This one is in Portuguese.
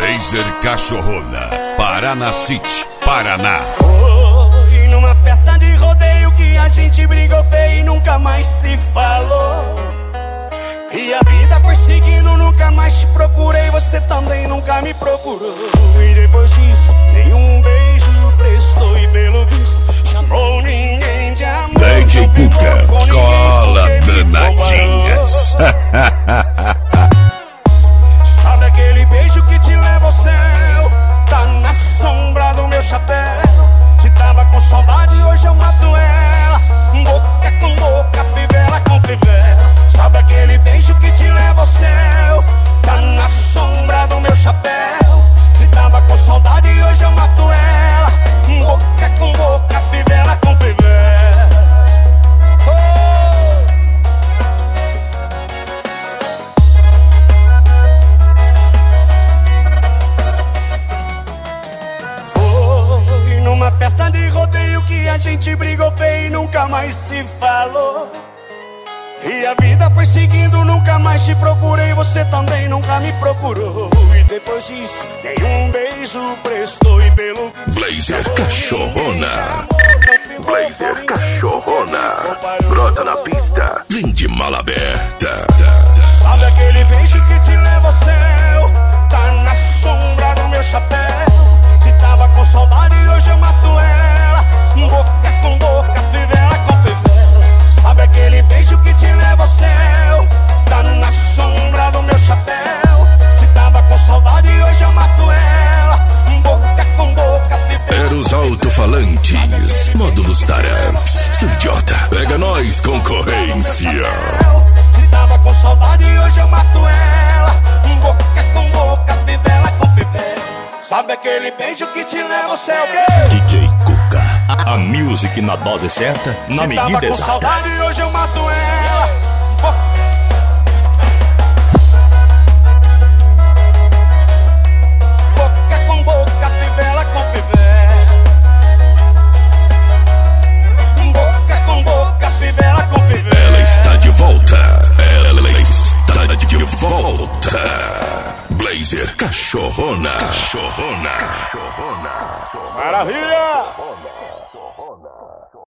Blazer Cachorrona, Paraná City, Paraná. Foi numa festa de rodeio que a gente brigou feio e nunca mais se falou. E a vida foi seguindo, nunca mais te procurei, você também nunca me procurou. E depois disso, nenhum beijo prestou e pelo visto chamou ninguém de amor. DJ Cuca, cola danadinhas. Sabe aquele beijo que te leva ao céu? Tá na sombra do meu chapéu. Se tava com saudade, hoje eu mato ela. Boca com boca, fivela com fivela. Sabe aquele beijo que te leva ao céu? Tá na sombra do meu chapéu. Se tava com saudade, hoje eu mato ela. Boca com boca, fivela com fivela. Foi numa festa de rodeio que a gente brigou feio e nunca mais se falou. E a vida foi seguindo, nunca mais te procurei, você também nunca me procurou. E depois disso, nenhum beijo prestou e pelo Blazer Cachorrona, Blazer Cachorrona, brota na pista, vem de mala aberta. Sabe aquele beijo que te leva ao céu? Tá na sombra do meu chapéu. Se tava com saudade, hoje eu mato ela. Boca com boca, fivela com fivela. Sabe aquele beijo que te leva ao céu? Tá na sombra do meu chapéu. Se tava com saudade, hoje eu mato ela. Boca com boca, fivela. Era os alto-falantes, módulos Taramps. Seu idiota, pega nós, concorrência. Se tava com saudade, hoje eu mato ela. Boca com boca, fivela com fivela. Sabe aquele beijo que te leva ao céu? DJ Cuca, a music na dose certa, na Se medida tava com exata. saudade, hoje eu mato ela. Boca com boca, fivela com fivela. Boca com boca, fivela com fivela. Ela está de volta, ela está de volta. Blazer Cachorrona, Cachorrona. Maravilha!